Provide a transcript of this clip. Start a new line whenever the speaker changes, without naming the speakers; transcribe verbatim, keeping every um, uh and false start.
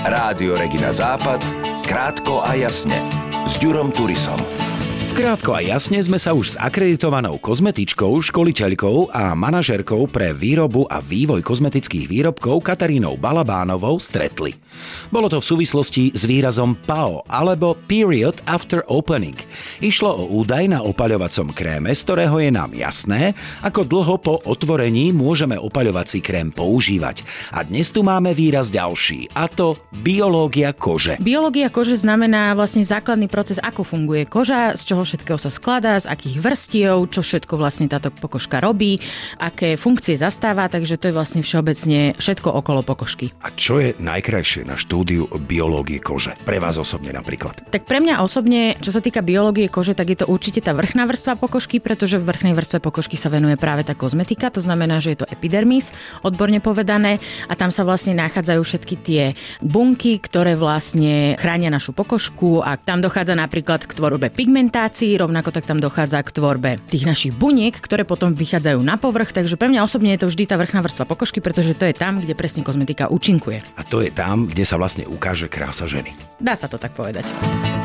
Rádio Regina Západ, krátko a jasne, s Ďurom Turisom.
Krátko a jasne sme sa už s akreditovanou kozmetičkou, školiteľkou a manažérkou pre výrobu a vývoj kozmetických výrobkov Katarínou Balabánovou stretli. Bolo to v súvislosti s výrazom P A O, alebo Period After Opening. Išlo o údaj na opaľovacom kréme, z ktorého je nám jasné, ako dlho po otvorení môžeme opaľovací krém používať. A dnes tu máme výraz ďalší, a to biológia kože.
Biológia kože znamená vlastne základný proces, ako funguje koža, z čoho všetkého sa skladá, z akých vrstiev, čo všetko vlastne táto pokožka robí, aké funkcie zastáva, takže to je vlastne všeobecne všetko okolo pokožky.
A čo je najkrajšie na štúdiu biológie kože? Pre vás osobne napríklad.
Tak pre mňa osobne, čo sa týka biológie kože, tak je to určite tá vrchná vrstva pokožky, pretože v vrchnej vrstve pokožky sa venuje práve tá kozmetika, to znamená, že je to epidermis, odborne povedané, a tam sa vlastne nachádzajú všetky tie bunky, ktoré vlastne chránia našu pokožku, a tam dochádza napríklad k tvorbe pigmentácie, rovnako tak tam dochádza k tvorbe tých našich buniek, ktoré potom vychádzajú na povrch, takže pre mňa osobne je to vždy tá vrchná vrstva pokožky, pretože to je tam, kde presne kozmetika účinkuje.
A to je tam, kde sa vlastne ukáže krása ženy.
Dá sa to tak povedať.